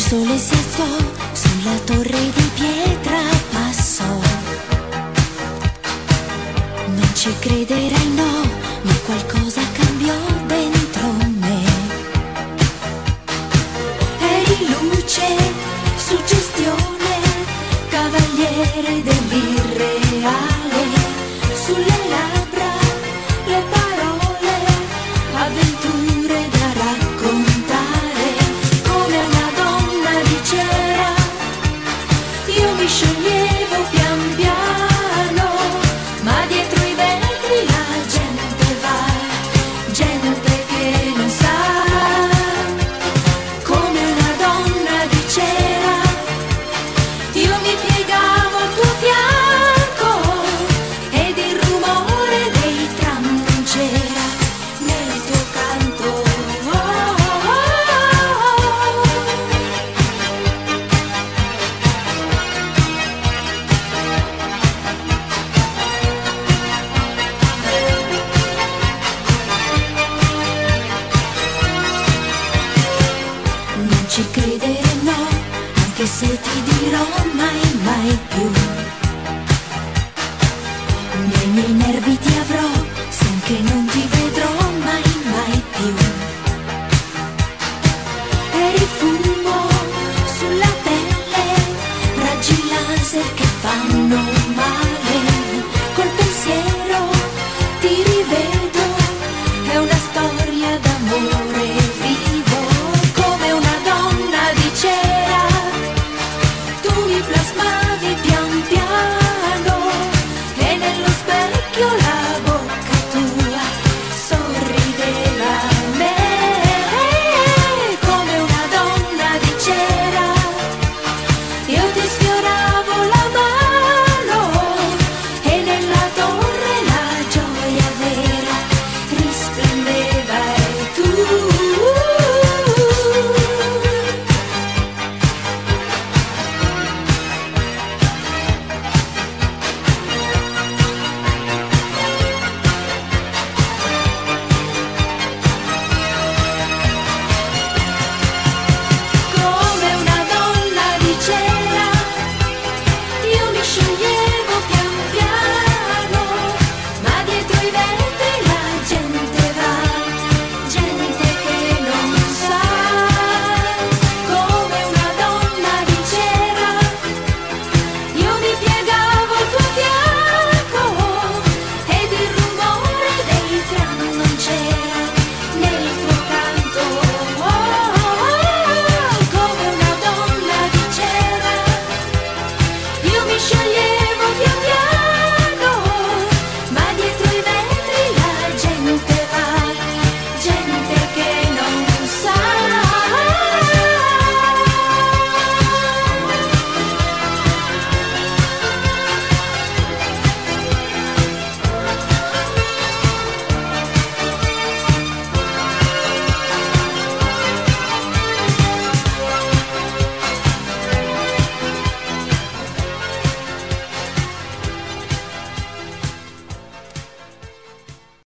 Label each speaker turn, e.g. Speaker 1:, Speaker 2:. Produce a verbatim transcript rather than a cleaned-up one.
Speaker 1: sole si alzò sulla torre di pietra, passò. Non ci crederai, no, ma qualcosa cambiò dentro me. Eri luce, suggestione, cavaliere dell'irreale. Sulle labbra le parole, avventure da raccontare. Come una donna di cera, io mi scioglievo pian piano, ma dietro i vetri la gente va, gente che non sa. Come una donna di cera, io mi piegavo al tuo fianco, ed il rumore dei tram non c'era nel tuo canto. Oh, oh, oh. Non ci credere, no, anche se ti dirò mai, mai più. Nei miei nervi ti avrò, se anche non ti vedrò mai, mai più. Eri fumo sulla pelle, raggi laser che fanno male.